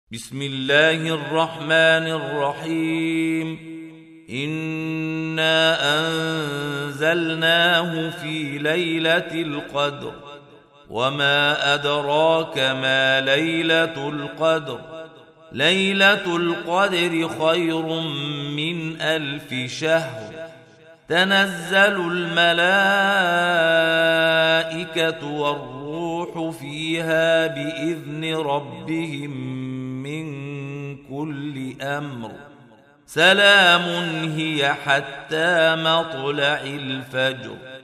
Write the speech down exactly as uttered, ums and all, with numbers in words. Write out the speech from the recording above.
بسم الله الرحمن الرحيم. إنا أنزلناه في ليلة القدر وما أدراك ما ليلة القدر ليلة القدر خير من ألف شهر تنزل الملائكة والروح فيها بإذن ربهم من كل أمر سلام هي حتى مطلع الفجر.